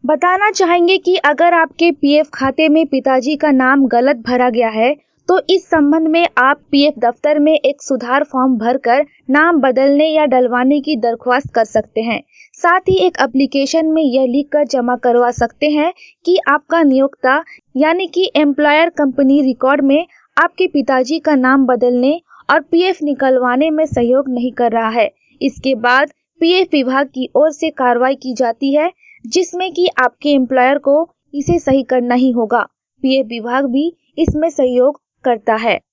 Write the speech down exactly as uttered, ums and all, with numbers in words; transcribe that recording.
बताना चाहेंगे कि अगर आपके पीएफ खाते में पिताजी का नाम गलत भरा गया है तो इस संबंध में आप पीएफ दफ्तर में एक सुधार फॉर्म भरकर नाम बदलने या डलवाने की दरख्वास्त कर सकते हैं। साथ ही एक एप्लीकेशन में यह लिखकर जमा करवा सकते हैं कि आपका नियोक्ता यानी कि एम्प्लॉयर कंपनी रिकॉर्ड में आपके पिताजी का नाम बदलने और पीएफ निकलवाने में सहयोग नहीं कर रहा है। इसके बाद पीएफ विभाग की ओर से कार्रवाई की जाती है, जिसमें कि आपके एम्प्लॉयर को इसे सही करना ही होगा। पीएफ विभाग भी इसमें सहयोग करता है।